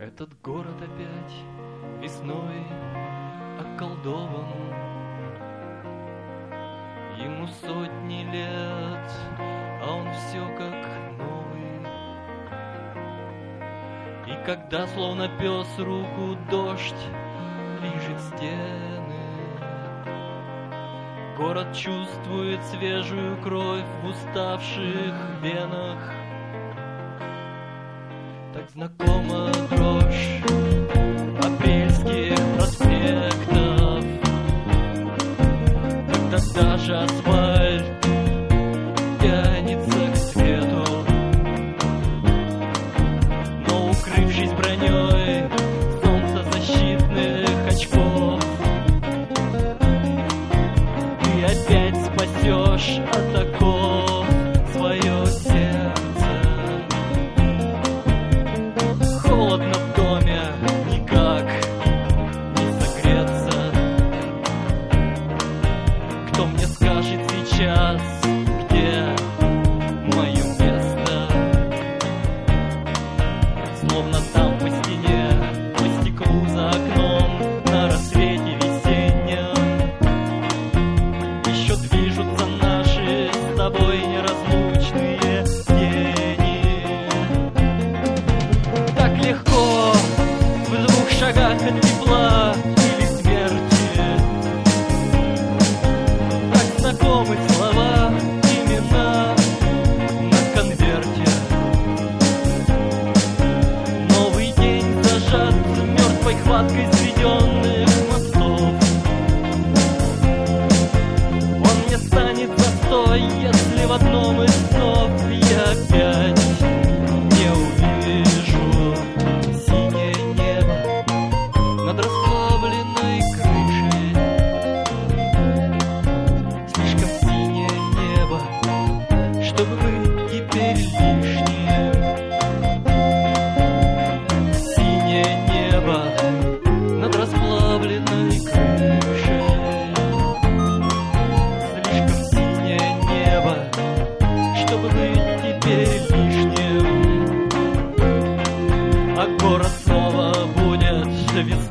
Этот город опять весной околдован. Ему сотни лет, а он все как новый. И когда словно пес руку дождь лижет стены, город чувствует свежую кровь в уставших венах. Так знакома дрожь апрельских проспектов, когда даже асфальт тянется к свету, но укрывшись броней солнцезащитных очков, ты опять спасешь от оков свое сердце. Холодно в доме, никак не согреться. Кто мне скажет сейчас, где мое место? Словно там по стене, по стеклу за окном, на рассвете весеннем еще движутся наши с тобой неразлучные тени. Так легко в 2 шагах от тепла или смерти. Так знакомы слова, имена на конверте. Новый день зажат мертвой хваткой сведенных мостов. Он мне станет застой, если в одном из снов я опять не увижу синее небо над расплавленной крышей. Слишком синее небо, чтобы быть теперь лишним. Синее небо над расплавленной крышей. Слишком синее небо, чтобы быть теперь лишним. А город снова будет весной